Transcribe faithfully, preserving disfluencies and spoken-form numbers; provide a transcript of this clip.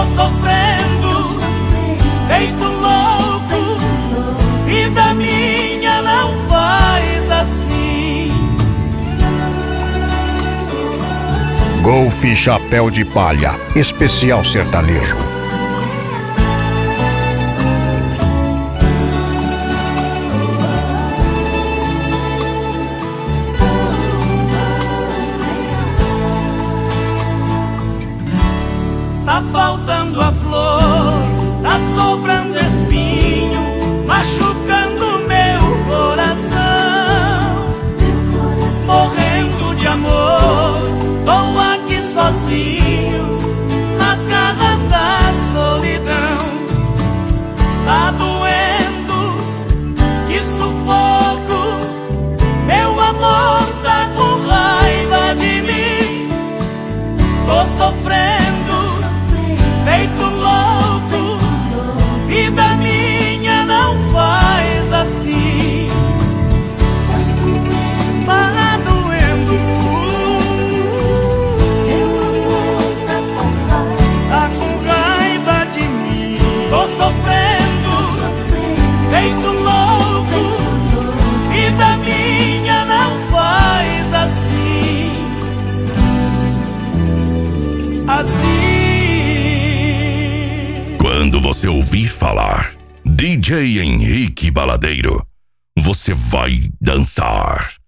sofrendo, feito louco, vida minha não faz assim. Golfe Chapéu de Palha, especial sertanejo. Tá faltando a flor, tá sobrando espinho, machucando meu coração. Morrendo de amor, tô aqui sozinho, nas garras da solidão. Tá doendo, que sufoco, meu amor tá com raiva de mim. Tô sofrendo, feito louco, vida minha não faz assim. Tá doendo, tá com raiva de mim. Tô sofrendo, feito louco, vida minha não faz assim. Assim. Quando você ouvir falar D J Henrique Baladeiro, você vai dançar.